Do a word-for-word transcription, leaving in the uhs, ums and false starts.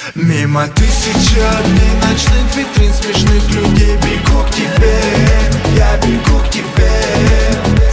Мимо тысячи огней, ночных витрин, смешных людей. Бегу к тебе, я бегу к тебе.